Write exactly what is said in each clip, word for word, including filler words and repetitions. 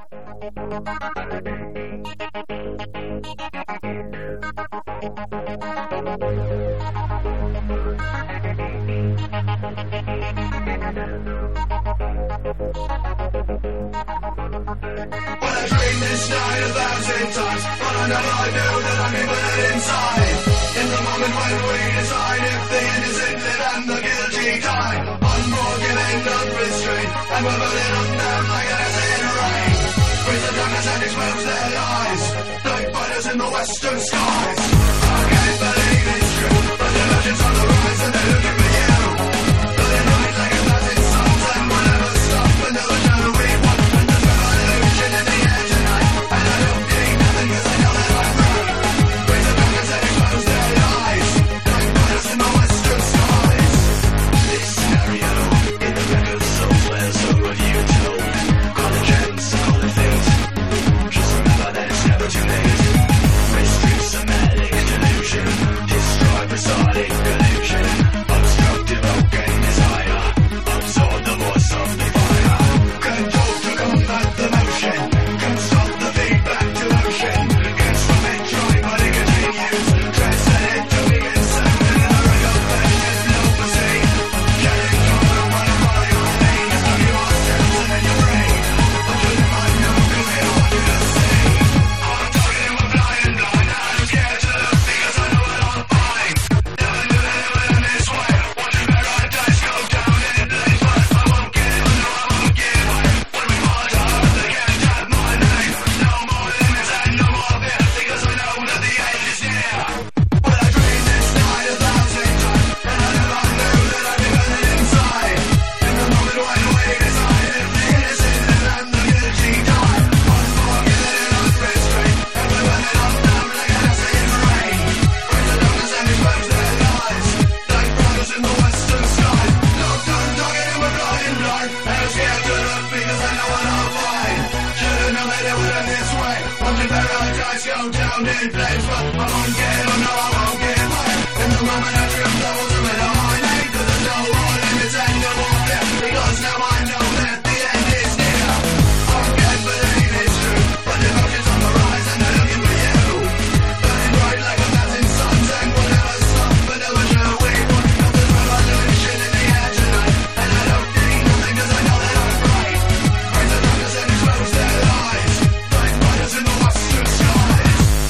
This night a thousand times, but I never I knew that I'm even inside. In the moment when we decide if the innocent live and the guilty die, unforgiving, unrestrained, and we're burning them down like an acid rain. Raise the darkness and expose their lies, like fighters in the western skies. I can't believe it's true, but the legends on the rise and they're looking for you. Burning light like a thousand suns and we'll never stop until the shadow we want. And there's revolution in the air tonight. And I don't need nothing cause I know that I'm right. Raise the darkness and expose their lies, like fighters in the western skies. This scenario in the record so clear, so have you told. Call it chance, call it fate. Just remember that it's never too late. Mystery, somatic delusion, destroy personic illusion. Obstructive, okay, desire. Absorb the force of the fire. Control to combat the motion. Can stop the feedback to motion. Can stop it, try, but it continues. Transcend it to be insane. And in the recollection, no mistake. Getting caught up on a body on pain. It's not your ourselves and in your brain. But you might know cause they don't want you to see. I'm talking with blind blind. I'm scared to look because I know that I'm fine. Never knew that it would end this way. Watching paradise go down in flames. But I won't give, no I won't give way. When we fall down, they can't have my name. No more limits and no more fear. Because I know that the end is near. Well I dreamed this night a thousand times. And I never knew that I'd be burning inside. In the moment when we decide if the innocent live and the guilty die. Unforgiving and unrestrained. And we're burning up down like an acid rain. Raise the darkness and expose their lies, like fighters in the western skies. Locked on, talking and we're blind blind. And I'm scared to look because I know what I'll find. Should've known that it would end this way. Watching paradise go down in flames. But I won't give, oh no I won't give way. In the moment I trip doubles and with all my name. Cause there's no more limits and no more fear. Because now I know that the end is near. I can't believe it's true, but the emotions on the rise and they're looking for you. Burning bright like a thousand suns and we'll never stop until the shadow we want. Cause there's revolution in the air tonight. And I don't need nothing cause I know that I'm right. Raise the darkness and expose their lies, like fighters in the western skies.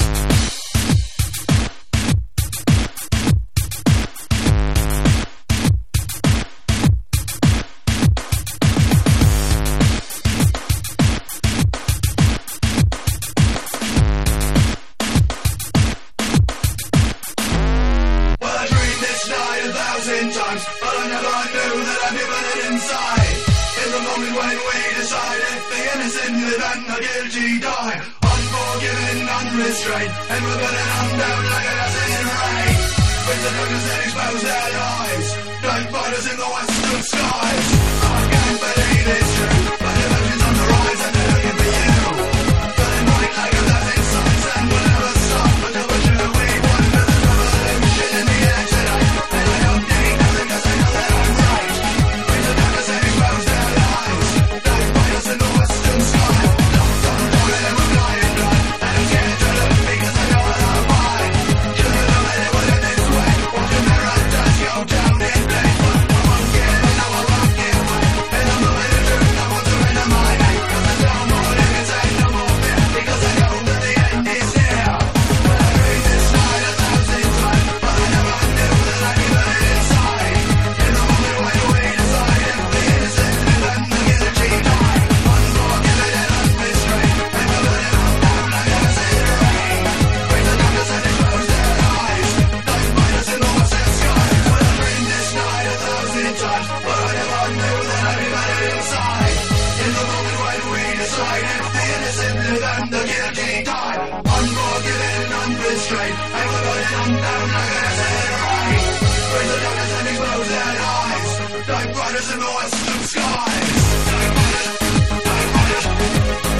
Well, I dreamed this night a thousand times, but I never knew that I'd be burning inside. In the moment when we decide if the innocent live and the guilty die. Unforgiving, unrestrained, and we're burning them down like an acid rain. Raise the darkness and expose their lies, like fighters in the western skies. I can't believe it's true, but the emotions on the rise and they're looking for you. Burning bright like a thousand suns and we'll never stop until the shadow we want. Cause there's revolution in the air tonight. And I don't need nothing cause I know that I'm right. Raise the darkness and expose their lies, like fighters in the western skies. Locked on, talking and we're blind blind. And I'm scared to look because I know what I'll find. Should've known that it would end this way. Watching paradise go down in flames. But I won't give, no I won't give way. In the moment of truth I won't surrender my name. Cause there's no more limits and no more fear. Because I know that the end is near. Well I dreamed this night a thousand times, but I never knew that I'd be burning inside. In the moment when we decide if the innocent live and the guilty die. Unforgiving and unrestrained, and we're burning them down like an acid rain. Raise the darkness and expose their lies, like fighters in the western skies. Well I dreamed this night a thousand times, but I never knew that I'd be burning inside. In the moment when we decide if the innocent live and the guilty die. Unforgiving, unrestrained, and we're burning them down like an acid rain. Raise the darkness and expose their lies, like fighters in the western skies. Like fighters, like fighters, like fighters,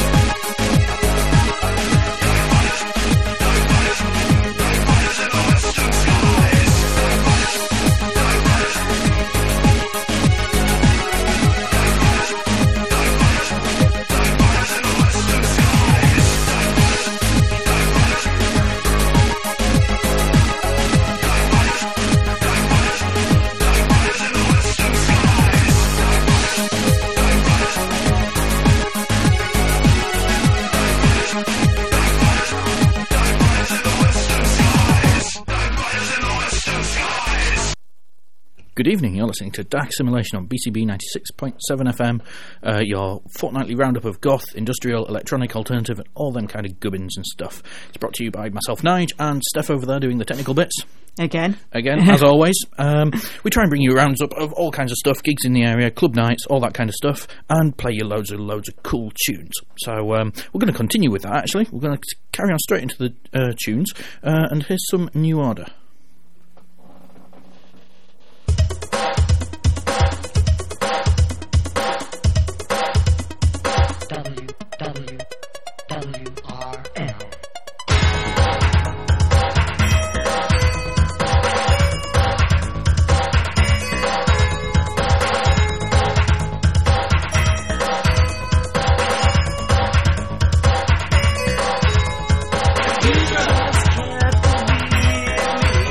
like fighters, like fighters in the western skies. Like fighters, like fighters, like fighters, like fighters, like fighters in the western Good evening, you're listening to Dark Simulation on B C B ninety-six point seven F M, uh, your fortnightly roundup of goth, industrial, electronic, alternative, and all them kind of gubbins and stuff. It's brought to you by myself, Nige, and Steph over there doing the technical bits. Again. Again, as always. Um, we try and bring you a roundup of all kinds of stuff, gigs in the area, club nights, all that kind of stuff, and play you loads and loads of cool tunes. So um, we're going to continue with that, actually. We're going to carry on straight into the uh, tunes, uh, and here's some New Order. W W W R L. You just can't believe me.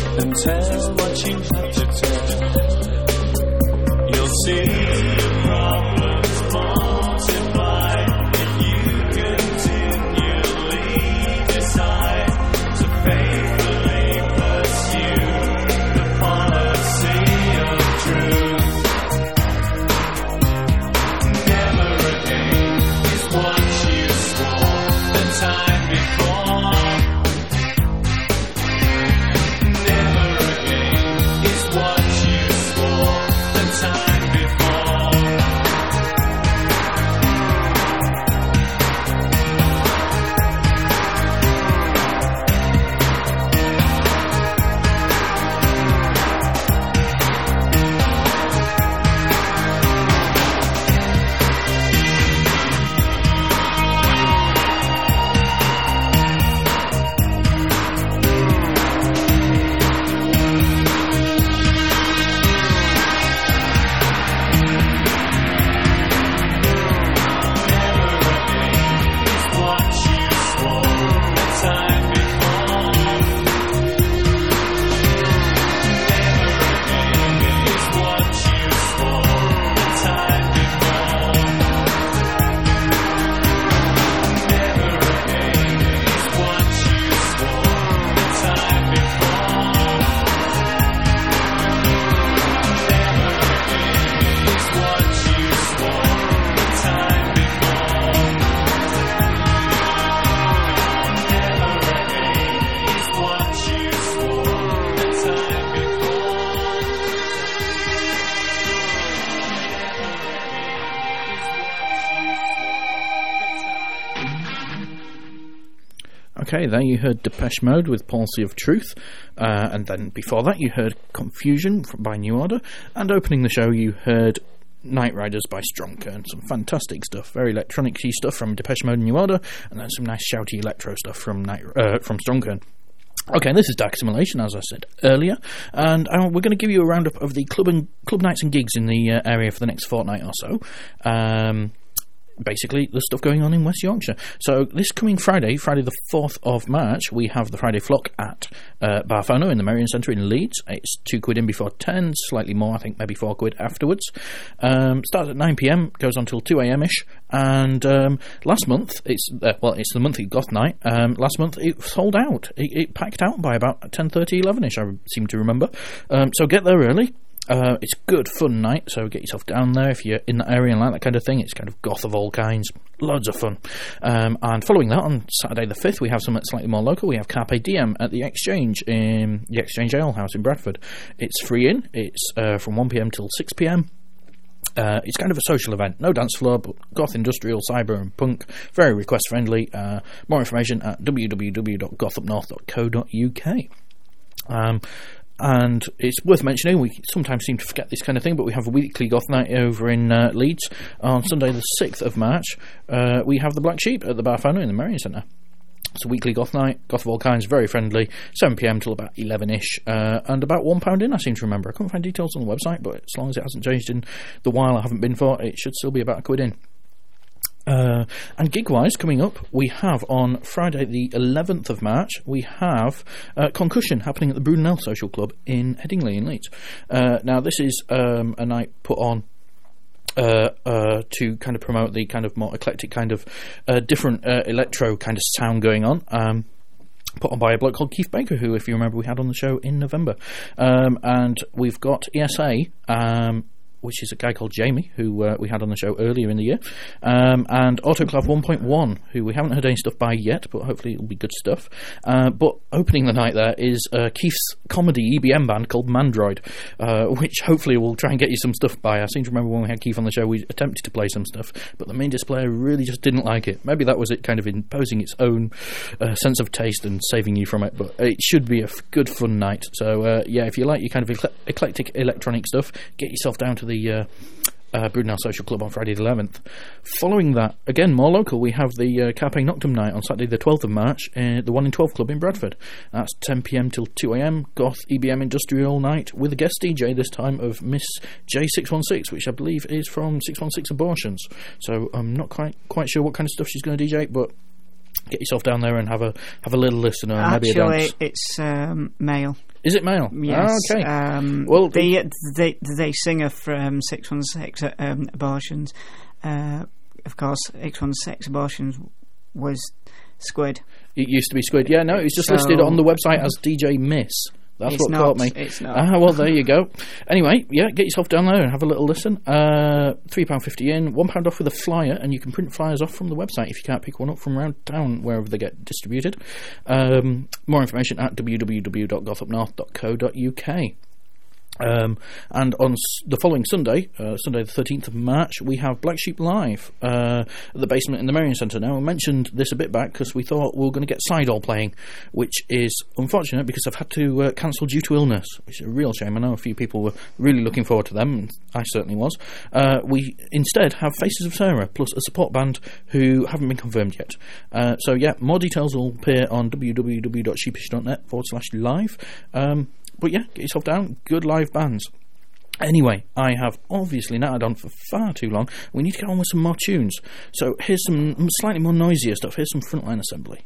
and tell what you have to tell. You'll see your problems multiply if you continually decide to faithfully pursue the policy of truth. Never again is what you swore the time before. Never again is what you swore the time before. Okay, there you heard Depeche Mode with Policy of Truth, uh, and then before that you heard Confusion f- by New Order, and opening the show you heard Night Riders by Strongkern. Some fantastic stuff, very electronic-y stuff from Depeche Mode and New Order, and then some nice shouty electro stuff from Night, uh, from Strongkern. Okay, this is Dark Assimilation, as I said earlier, and uh, we're going to give you a roundup of the club and club nights and gigs in the uh, area for the next fortnight or so. Um... Basically, the stuff going on in West Yorkshire. So this coming Friday, Friday the fourth of March, we have the Friday Flock at uh, Barfono in the Merrion Centre in Leeds. It's two quid in before ten, slightly more, I think, maybe four quid afterwards. Um, starts at nine p.m, goes on till two a.m-ish. And um, last month, it's uh, well, it's the monthly goth night. Um, last month, it sold out. It, it packed out by about ten thirty, eleven-ish, I seem to remember. Um, so get there early. Uh, it's a good, fun night, so get yourself down there if you're in that area and like that kind of thing. It's kind of goth of all kinds. Loads of fun. Um, and following that, on Saturday the fifth, we have something slightly more local. We have Carpe Diem at the Exchange, in the Exchange Ale House in Bradford. It's free in. It's uh, from one p.m. till six p.m. Uh, it's kind of a social event. No dance floor, but goth, industrial, cyber and punk. Very request friendly. Uh, more information at w w w dot goth up north dot co dot u k. Um... And it's worth mentioning, we sometimes seem to forget this kind of thing, but we have a weekly goth night over in uh, Leeds. On Sunday the sixth of March, uh, we have the Black Sheep at the Barfono in the Merrion Centre. It's a weekly goth night, goth of all kinds, very friendly, seven p.m. till about eleven-ish, uh, and about one pound in, I seem to remember. I couldn't find details on the website, but as long as it hasn't changed in the while I haven't been for, it should still be about a quid in. Uh, and gig-wise, coming up, we have on Friday the eleventh of March, we have uh, Concussion happening at the Brunel Social Club in Headingley in Leeds. Uh, now, this is um, a night put on uh, uh, to kind of promote the kind of more eclectic kind of uh, different uh, electro kind of sound going on. Um, put on by a bloke called Keith Baker, who, if you remember, we had on the show in November. Um, and we've got E S A... Um, which is a guy called Jamie, who uh, we had on the show earlier in the year, um, and Autoclave one point one, who we haven't heard any stuff by yet, but hopefully it'll be good stuff. Uh, but opening the night there is uh, Keith's comedy E B M band called Mandroid, uh, which hopefully will try and get you some stuff by. I seem to remember when we had Keith on the show, we attempted to play some stuff, but the main displayer really just didn't like it. Maybe that was it kind of imposing its own uh, sense of taste and saving you from it, but it should be a f- good, fun night. So, uh, yeah, if you like your kind of ecle- eclectic electronic stuff, get yourself down to the uh, uh, Brunel Social Club on Friday the eleventh. Following that, again, more local, we have the uh, Carpe Noctum night on Saturday the twelfth of March, uh, the one in twelve Club in Bradford. That's ten p.m. till two a.m, goth E B M industrial night, with a guest D J this time of Miss J six one six, which I believe is from six one six Abortions. So I'm not quite quite sure what kind of stuff she's going to D J, but get yourself down there and have a have a little listen or maybe a dance. Actually, it's um, male. Is it male? Yes. Ah, okay. Um, Well, the, the the singer from six one six um, Abortions, uh, of course, six one six Abortions was Squid. It used to be Squid. Yeah, no, it's just So- listed on the website as D J Miss. That's It's what not, caught me. it's not. Ah, well, there you go. Anyway, yeah, get yourself down there and have a little listen. Uh, three pounds fifty in, one pound off with a flyer, and you can print flyers off from the website if you can't pick one up from around town, wherever they get distributed. Um, more information at w w w dot goth up north dot co dot u k. Um, and on s- the following Sunday, uh, Sunday the thirteenth of March, we have Black Sheep Live uh, at the basement in the Marion Centre. Now, I mentioned this a bit back because we thought we were going to get Sidol playing, which is unfortunate because I've had to uh, cancel due to illness, which is a real shame. I know a few people were really looking forward to them, and I certainly was. Uh, we instead have Faces of Sarah plus a support band who haven't been confirmed yet. Uh, so, yeah, more details will appear on w w w dot sheepish dot net forward slash live. Um, But yeah, get yourself down. Good live bands. Anyway, I have obviously nattered on for far too long. We need to get on with some more tunes. So here's some slightly more noisier stuff. Here's some Frontline Assembly.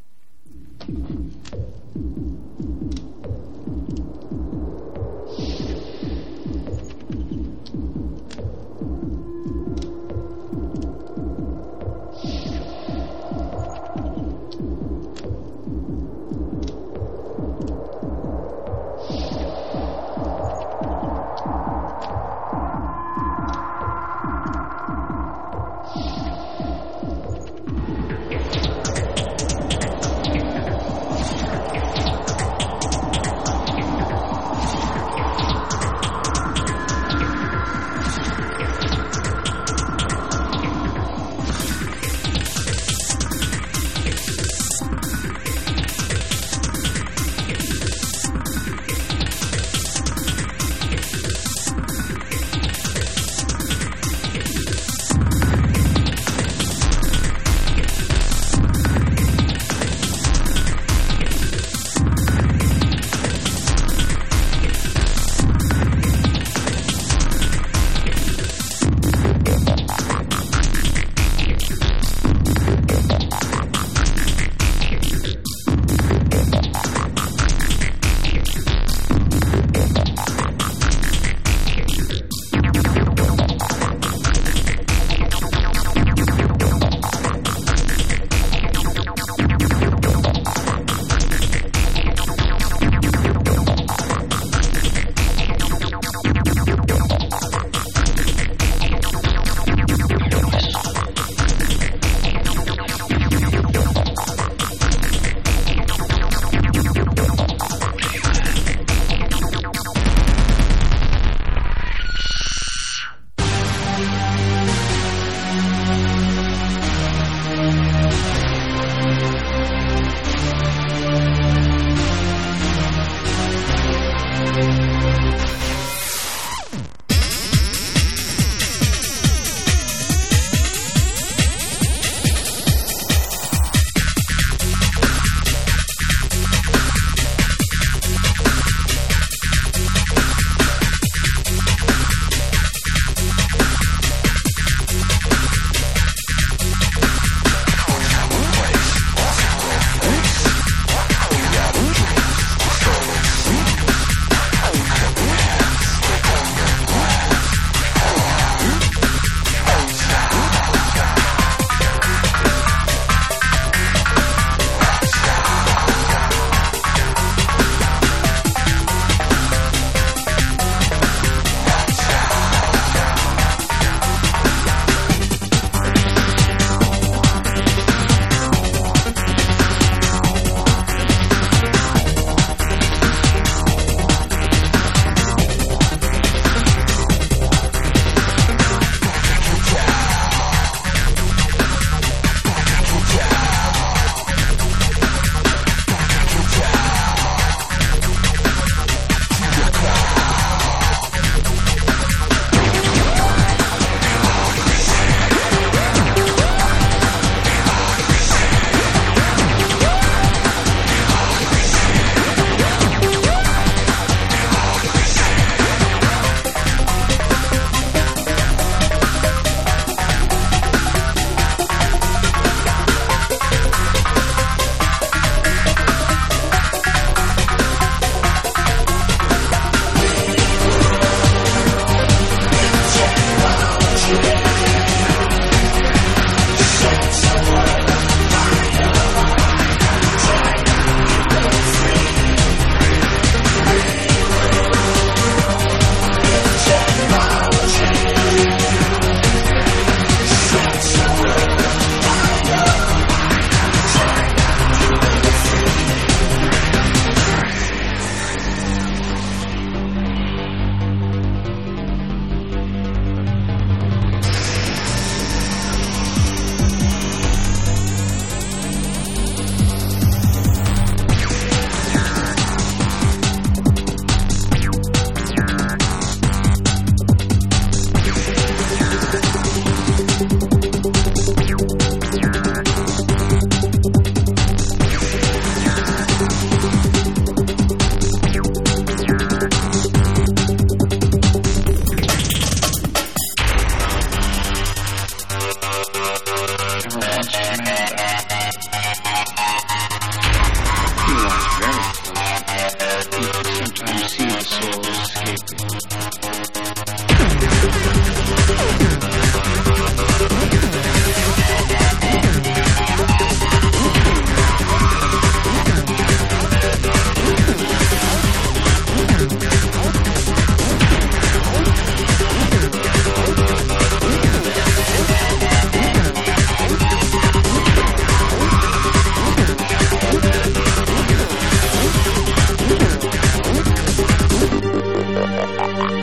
Thank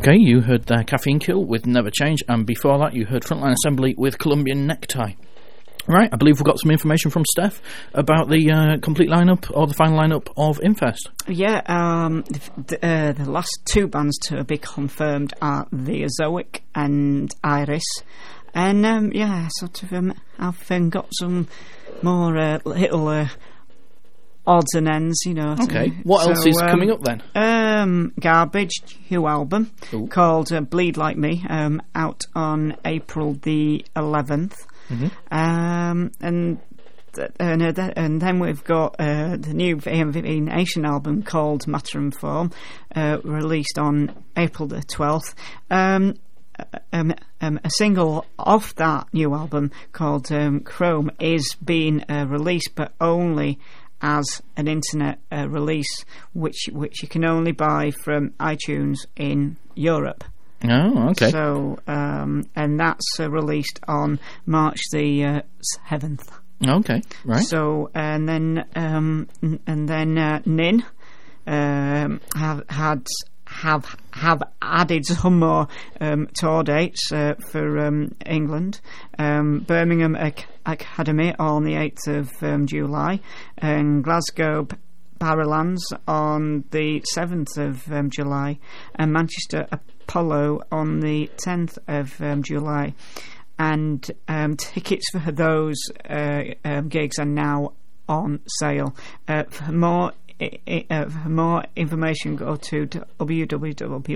Okay, you heard their Caffeine Kill with Never Change, and before that you heard Frontline Assembly with Colombian Necktie. Right, I believe we've got some information from Steph about the uh, complete lineup, or the final lineup of Infest. Yeah, um, the, uh, the last two bands to be confirmed are the Azoic and Iris. And, um, yeah, sort of, um, I've um, got some more uh, little uh, odds and ends, you know. Okay, to, what so, else is um, coming up then? Um, Garbage, new album, Ooh. called uh, Bleed Like Me, um, out on April the eleventh. Mm-hmm. Um, and th- and, uh, th- and then we've got uh, the new V M V P Nation album called Matter and Form, uh, released on April the twelfth. Um, um, um, a single off that new album called um, Chrome is being uh, released, but only as an internet uh, release, which which you can only buy from iTunes in Europe. Oh, okay. So, um, and that's uh, released on March the uh, seventh. Okay, right. So, and then, um, n- and then uh, Nin um, have had have have added some more um, tour dates uh, for um, England. Um, Birmingham Ac- Academy on the eighth of um, July, and Glasgow Barrowlands on the seventh of um, July, and Manchester Apollo on the tenth of um, July. And um, tickets for those uh, um, gigs are now on sale. Uh, for more I- I- uh, for more information, go to w w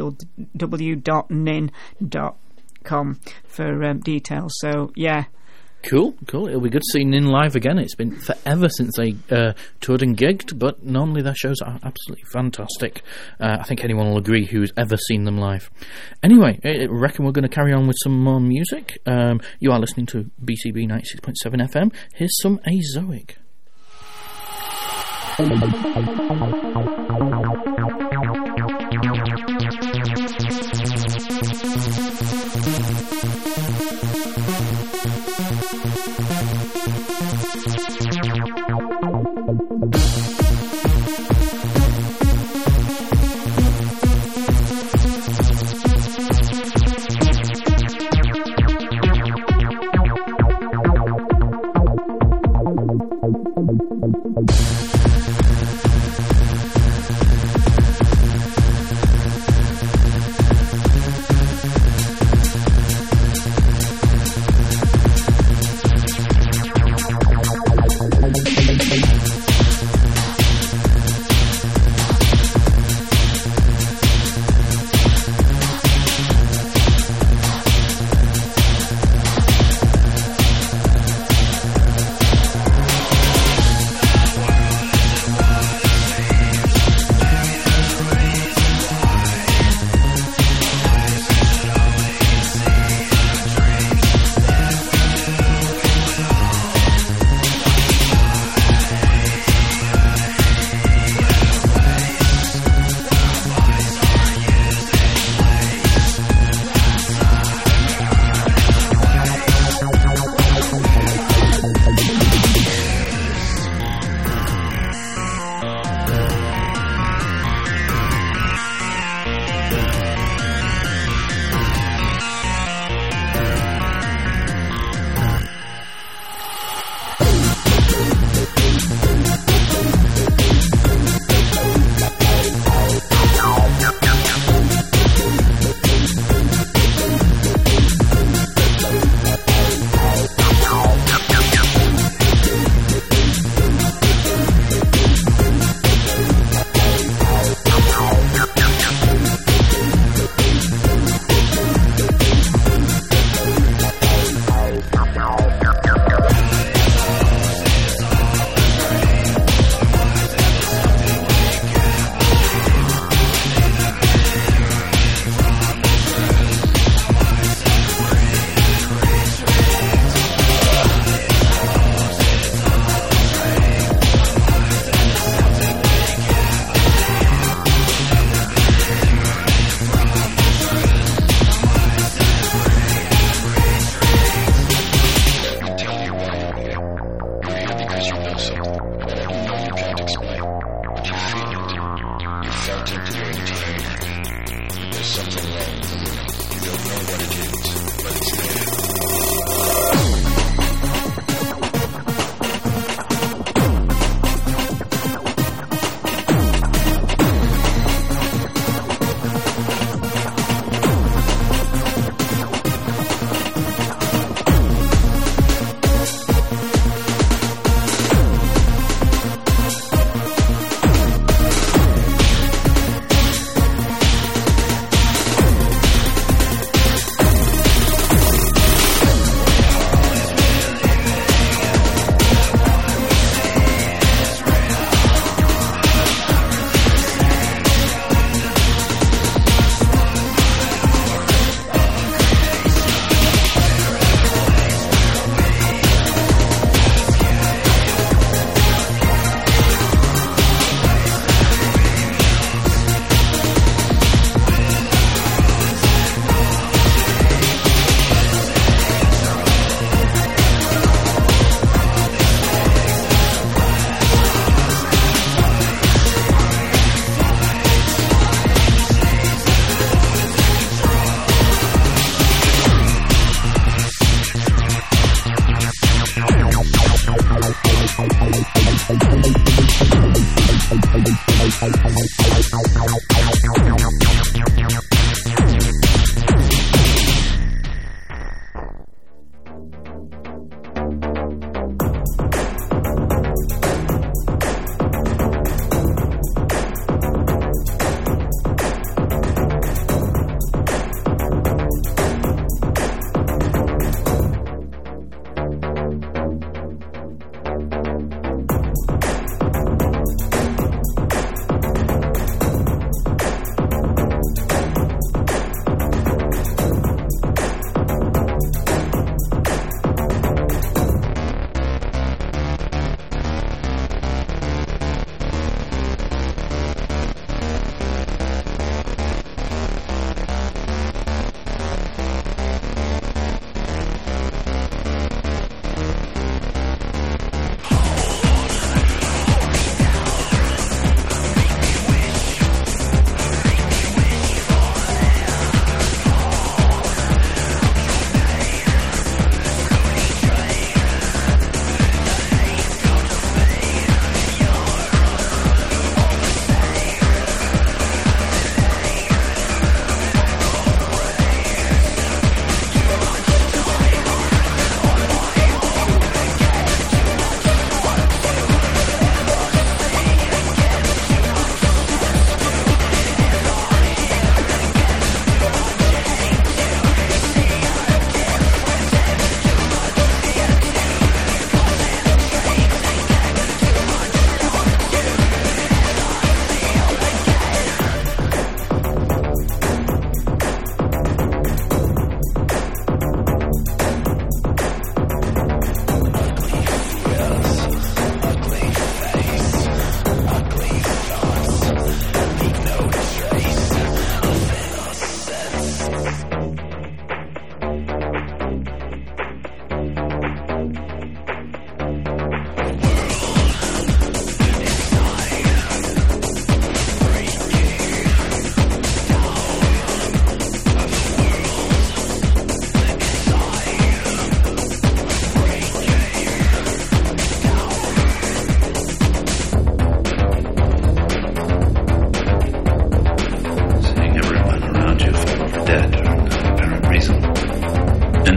w dot nin dot com for um, details. So, yeah. Cool, cool. It'll be good to see Nin live again. It's been forever since they uh, toured and gigged, but normally their shows are absolutely fantastic. Uh, I think anyone will agree who's ever seen them live. Anyway, I reckon we're going to carry on with some more music. Um, you are listening to B C B ninety-six point seven F M. Here's some Azoic.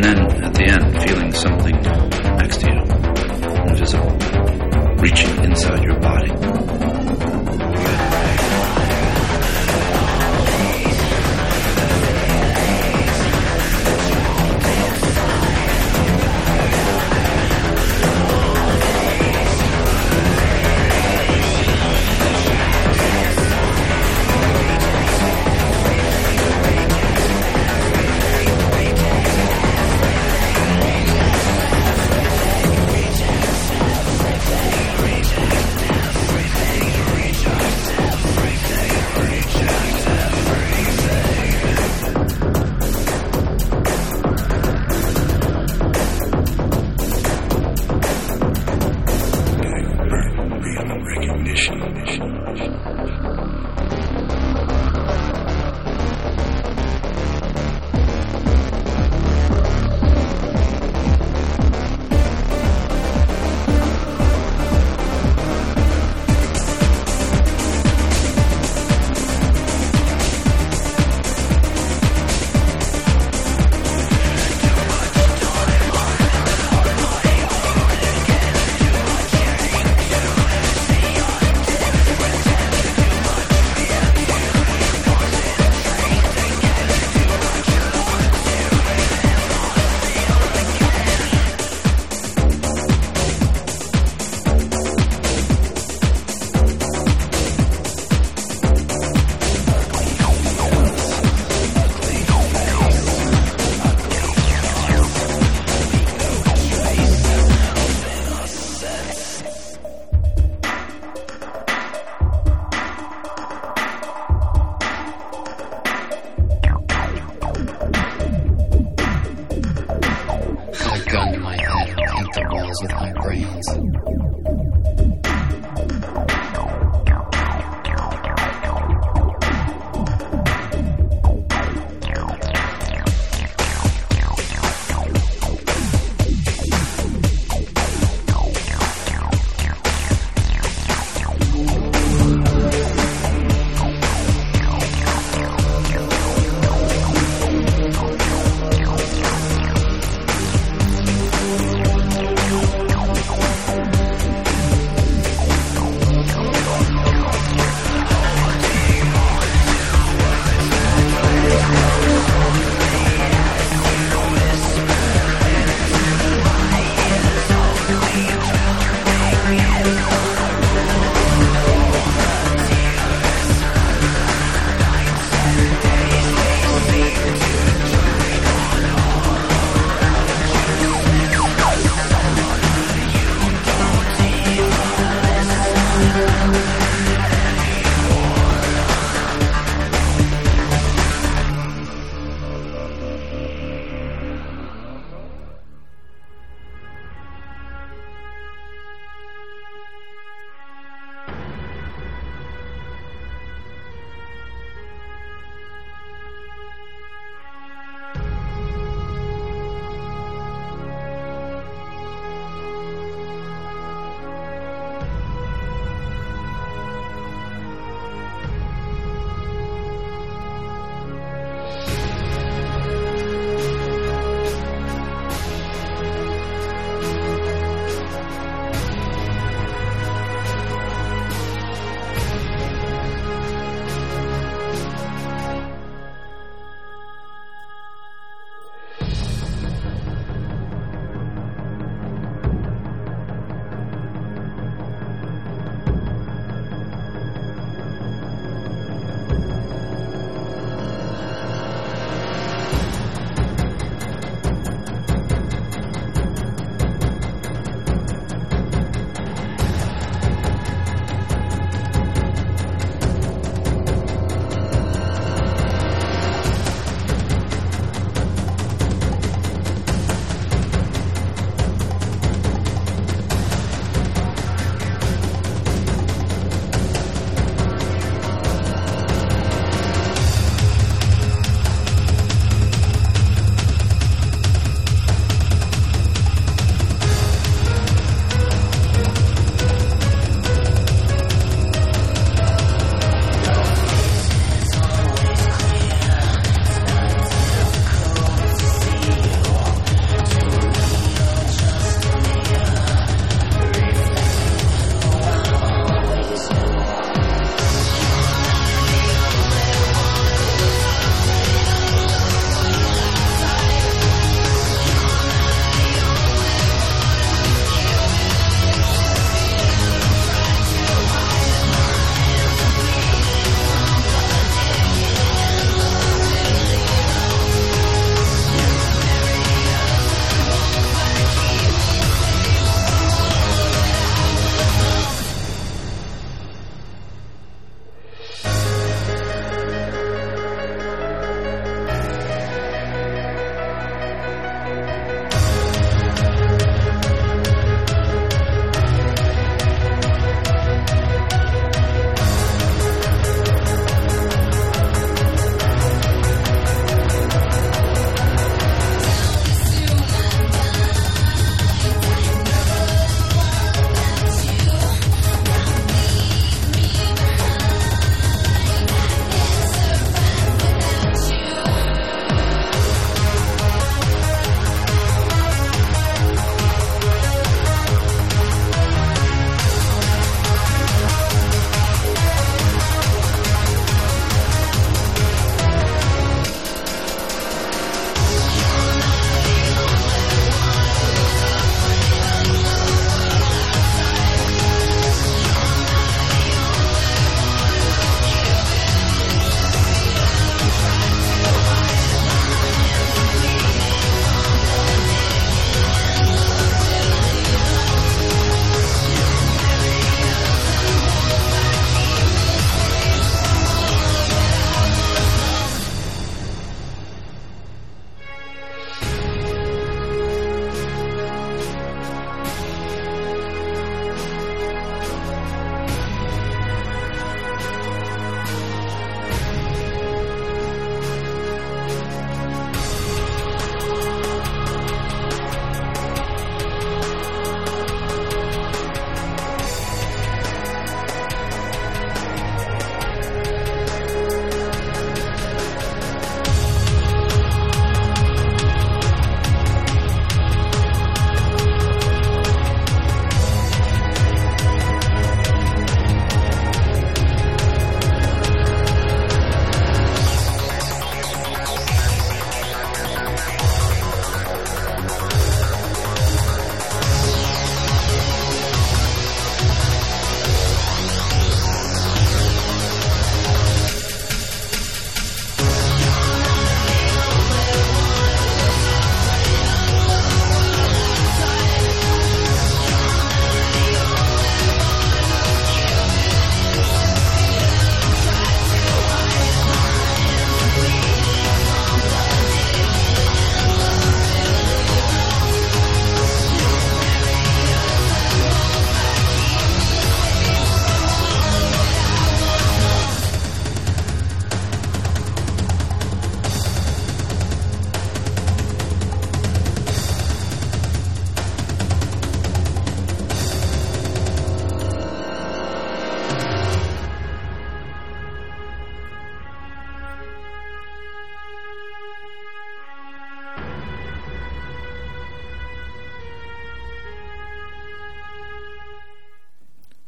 And then, at the end, feeling something next to you, invisible, reaching inside your body. Reach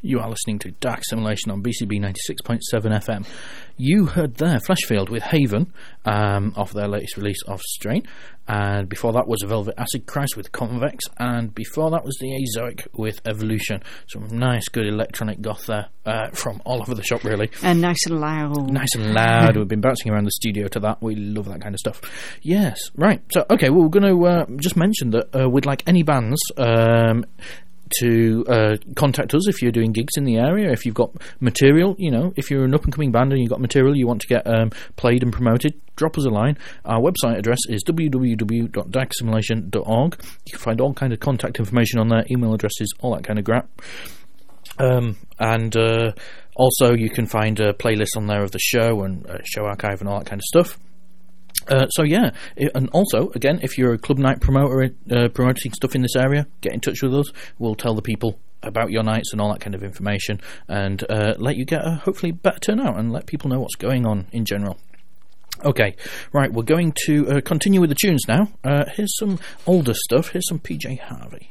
You are listening to Dark Simulation on B C B ninety-six point seven F M. You heard there Fleshfield with Haven, um, off their latest release of Strain, and before that was Velvet Acid Christ with Convex, and before that was the Azoic with Evolution. Some nice, good electronic goth there, uh, from all over the shop, really. And nice and loud. Nice and loud. We've been bouncing around the studio to that. We love that kind of stuff. Yes, right. So, okay, well, we're going to uh, just mention that uh, we'd like any bands um, to uh, contact us if you're doing gigs in the area, if you've got material, you know, if you're an up-and-coming band and you've got material you want to get um, played and promoted, drop us a line. Our website address is w w w dot dark simulation dot org. You can find all kind of contact information on there, email addresses, all that kind of crap. Um, and uh, also you can find a playlist on there of the show and uh, show archive and all that kind of stuff. Uh, so yeah, I- and also, again, if you're a club night promoter uh, promoting stuff in this area, get in touch with us. We'll tell the people about your nights and all that kind of information, and uh, let you get a hopefully better turnout and let people know what's going on in general. Okay, right, we're going to uh, continue with the tunes now. Uh, here's some older stuff. Here's some P J Harvey.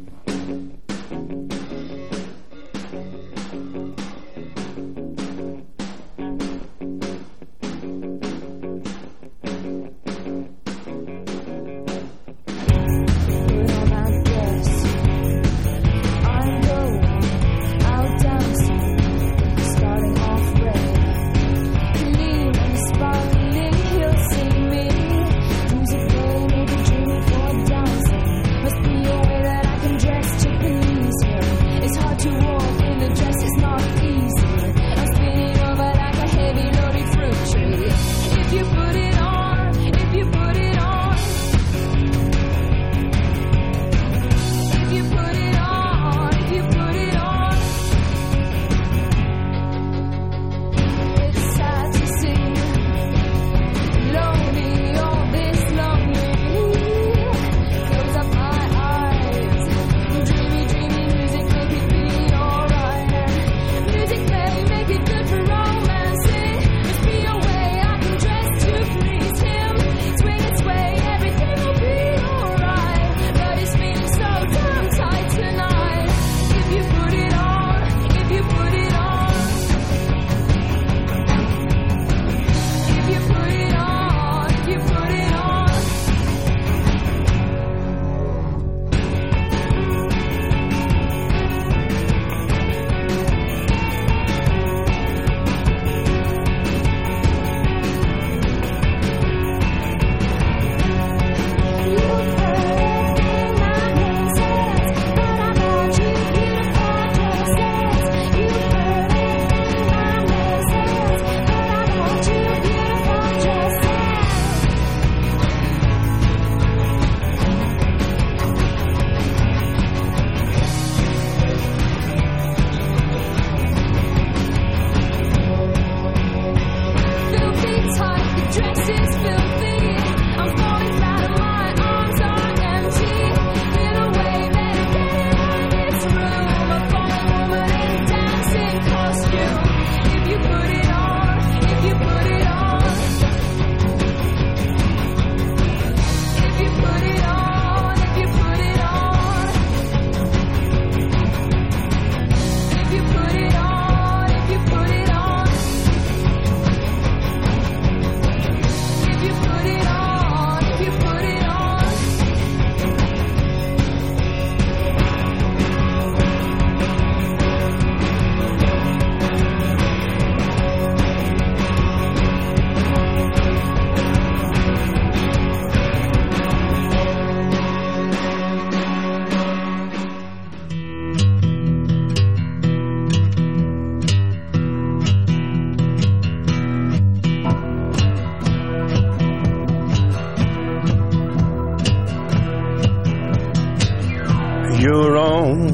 Your own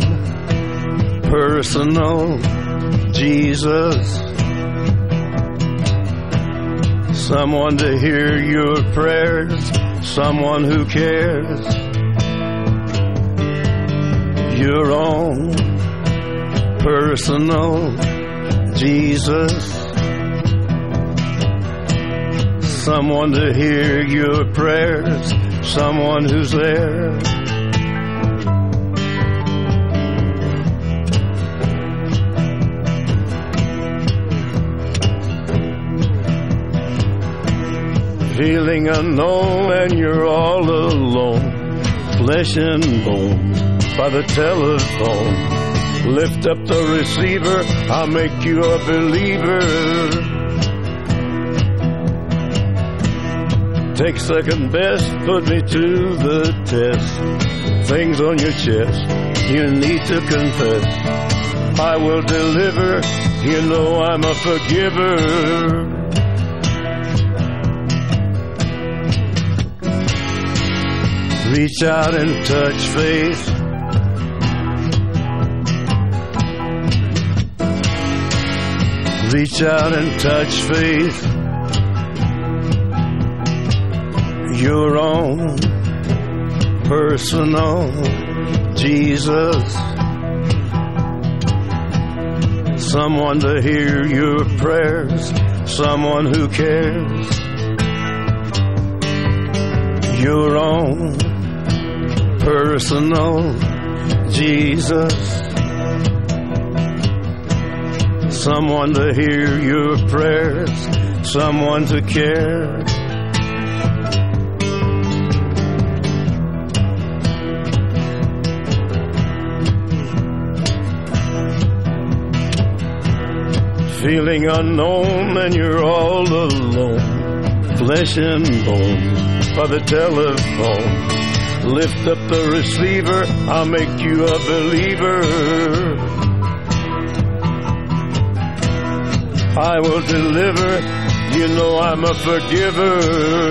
personal Jesus, someone to hear your prayers, someone who cares. Your own personal Jesus, someone to hear your prayers, someone who's there. feeling unknown and you're all alone. Flesh and bone by the telephone. Lift up the receiver, I'll make you a believer. Take second best, put me to the test. Things on your chest, you need to confess. I will deliver, you know I'm a forgiver. Reach out and touch faith. Reach out and touch faith. Your own personal Jesus. Someone to hear your prayers. Someone who cares. Your own personal Jesus. Someone to hear your prayers, someone to care. Feeling unknown and you're all alone. Flesh and bone by the telephone. Lift up the receiver, I'll make you a believer. I will deliver, you know I'm a forgiver.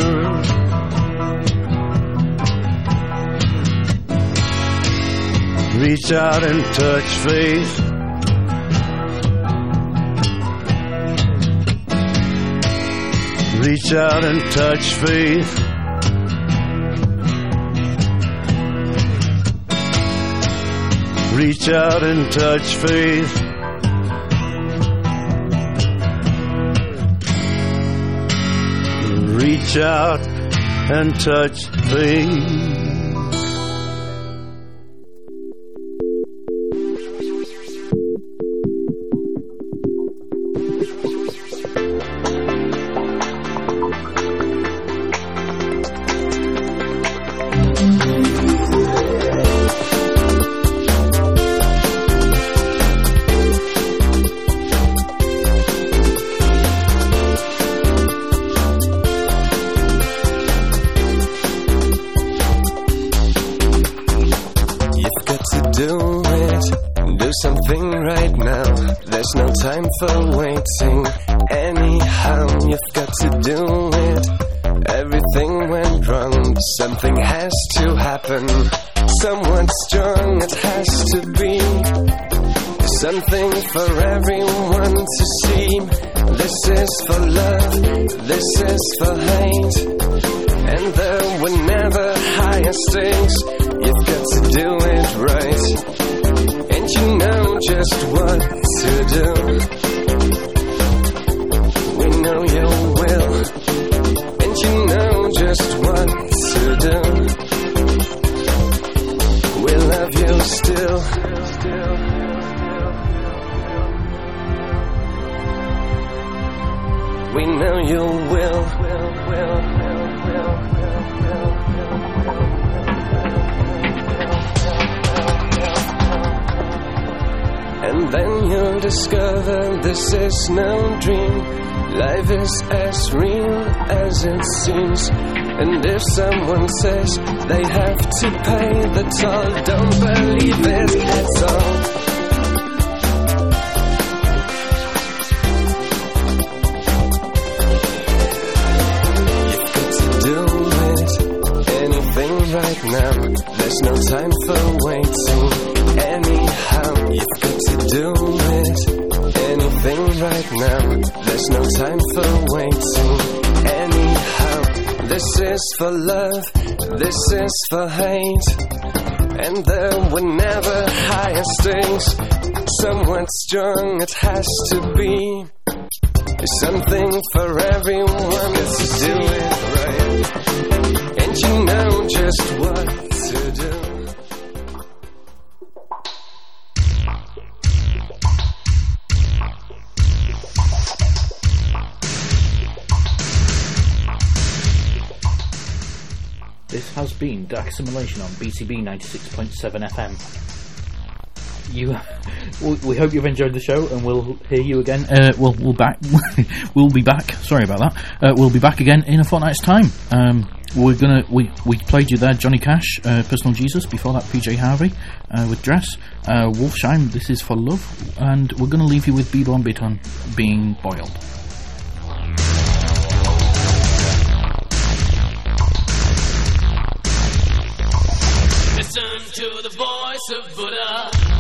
Reach out and touch faith. Reach out and touch faith. Reach out and touch faith. Reach out and touch faith. Something right now. There's no time for waiting. Anyhow, you've got to do it. Everything went wrong. Something has to happen. Someone strong, it has to be. Something for everyone to see. This is for love. This is for hate. And there were never higher stakes. You've got to do it right. You know just what to do. We know you will. And you know just what to do. We love you still. We know you will. And then you'll discover this is no dream. Life is as real as it seems. And if someone says they have to pay the toll, don't believe it at all. You've got to do it. Anything right now. There's no time for waiting. Anyhow, you've got to do it. Anything right now. There's no time for waiting. Anyhow, this is for love. This is for hate. And there were never higher stakes. Someone strong, it has to be. Something for everyone to do it right. And you know just what to do. This has been Dark Assimilation on B C B ninety-six point seven F M. You, we we hope you've enjoyed the show, and we'll hear you again. Uh, we'll we'll back. we'll be back. Sorry about that. Uh, we'll be back again in a fortnight's time. Um, we're gonna we we played you there, Johnny Cash, uh, Personal Jesus. Before that, P J Harvey uh, with Dress. Uh, Wolfsheim, This Is For Love, and we're gonna leave you with B-Bon Beaton, Being Boiled. Listen to the voice of Buddha.